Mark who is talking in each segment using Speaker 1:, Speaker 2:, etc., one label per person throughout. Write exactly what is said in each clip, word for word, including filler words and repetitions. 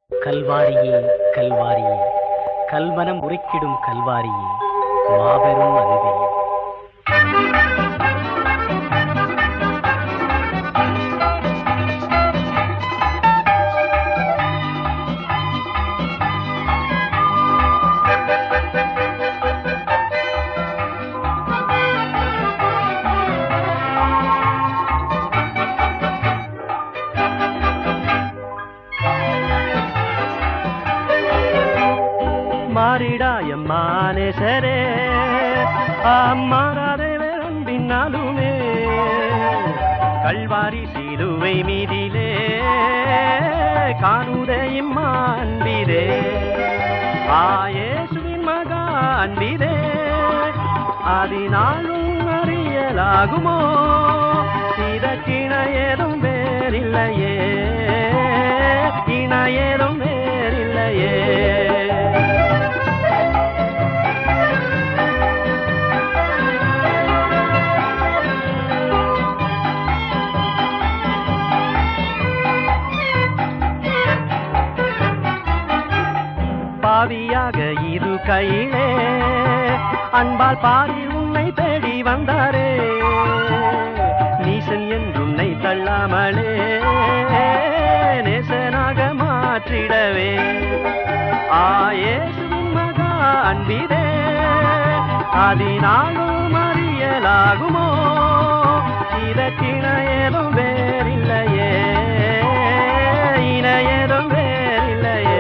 Speaker 1: கல்வாரியே கல்வாரியே கல்மனம் உருக்கிடும் கல்வாரியே மாபெரும் அன்பே.
Speaker 2: மாறிடாயம்மானேசரே அம்மாறாதே அன்பின்னாலுமே கல்வாரி சிலுவை மீதிலே காணுதே இம்மான்பிதே ஆயேசுவின் மகா அன்பிதே அதினாலும் அறியலாகுமோ இதற்கிண ஏதும் வேறில்லையே இண ஏதும் வேறில்லையே. பாவியாக இரு கையிலே அன்பால் பாரி உன்னை தேடி வந்தாரே நீசன் என்றுன்னை தள்ளாமலே நேசனாக மாற்றிடவே ஆயேசுவின் மகா அன்பிதே அதினாலும் அறியலாகுமோ இதற்கிண ஏதும் வேறில்லையே இன ஏதும் வேறில்லையே.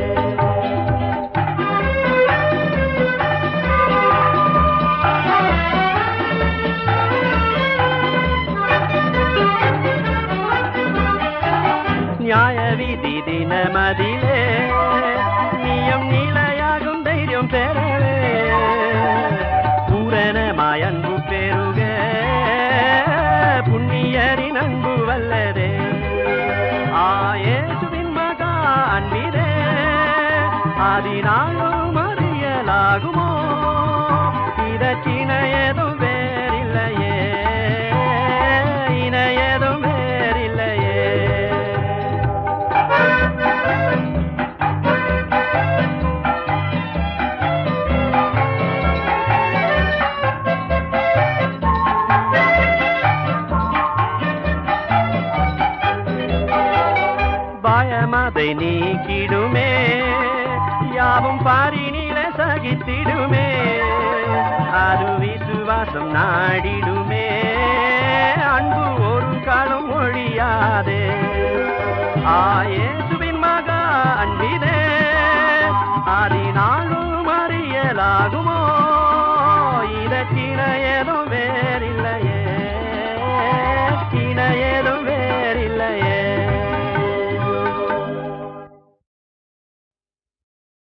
Speaker 2: நியாய விதி தினமதிலே நியம் நிலையாகும் தைரியம் பெறவே பூரணமாய் அன்பு பெருக புண்ணியரின் அன்பு வல்லதே ஆயேசுவின் மகா அன்பிதே அதினாலும் அறியலாகுமோ இதற்கிண ஏதும் வேறில்லையே இன ஏதும் வேறில்லையே. பயமதை நீக்கிடுமே யாவும் பாரினில சகித்திடுமே அது விசுவாசம் நாடிடுமே அன்பு ஒரு காலம் ஒழியாதே ஆயேசுவின் மகா அன்பிதே அதினாலும் அறியலாகுமோ